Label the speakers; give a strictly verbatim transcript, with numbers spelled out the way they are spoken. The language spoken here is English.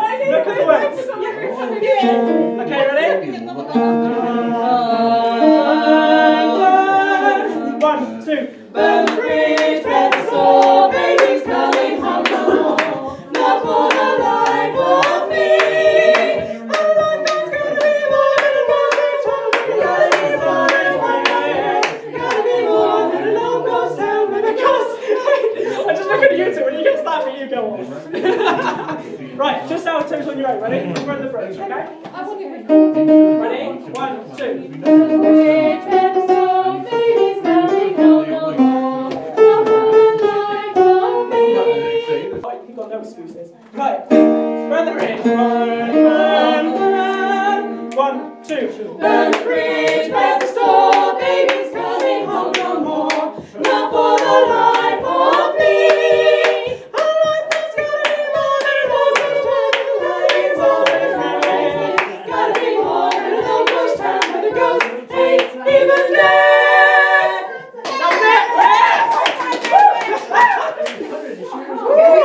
Speaker 1: Look at the words. Okay, ready? One, two. Burn the bridge, burn the store, baby's coming home no more. Not for the life of me. How long there's gonna be more than a one-day trouble. Gotta be more than one day. Gotta be more than a long ghost town with a ghost. I just look at you two, when you get to that bit, you go on. Right, just out of tips on your own. Ready? Burn the bridge, okay?
Speaker 2: I want it recorded.
Speaker 1: Ready? One, two.
Speaker 2: Burn the bridge, burn the store, baby's coming home no more. Not for the life of me.
Speaker 1: Right, you've got no excuses. Right, burn the bridge. Burn, burn, burn. One, two.
Speaker 2: Burn the bridge, burn the store.